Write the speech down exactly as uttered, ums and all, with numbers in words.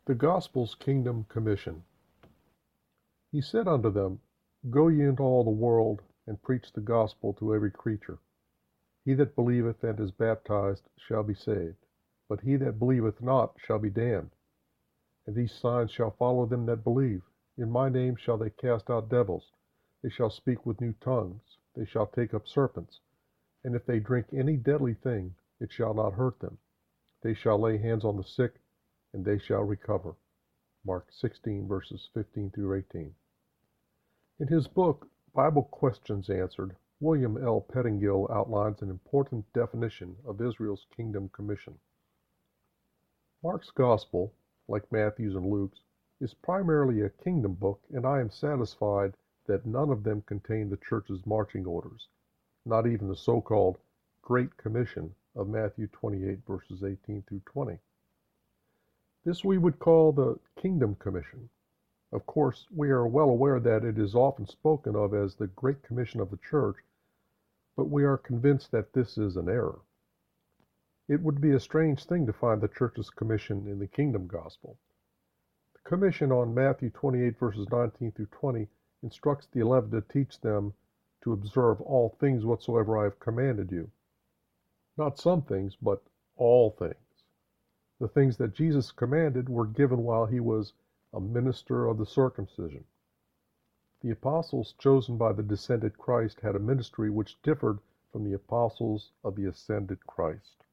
The Gospel's Kingdom Commission. He said unto them, Go ye into all the world, and preach the gospel to every creature. He that believeth and is baptized shall be saved, but he that believeth not shall be damned. And these signs shall follow them that believe. In my name shall they cast out devils. They shall speak with new tongues. They shall take up serpents. And if they drink any deadly thing, it shall not hurt them. They shall lay hands on the sick, and they shall recover. Mark sixteen, verses fifteen through eighteen. In his book, Bible Questions Answered, William L. Pettingill outlines an important definition of Israel's Kingdom Commission. Mark's Gospel, like Matthew's and Luke's, is primarily a kingdom book, and I am satisfied that none of them contain the church's marching orders, not even the so-called Great Commission of Matthew twenty-eight, verses eighteen through twenty. This we would call the Kingdom Commission. Of course, we are well aware that it is often spoken of as the Great Commission of the Church, but we are convinced that this is an error. It would be a strange thing to find the Church's commission in the Kingdom Gospel. The commission on Matthew twenty-eight, verses nineteen through twenty, instructs the eleven to teach them to observe all things whatsoever I have commanded you. Not some things, but all things. The things that Jesus commanded were given while he was a minister of the circumcision. The apostles chosen by the descended Christ had a ministry which differed from the apostles of the ascended Christ.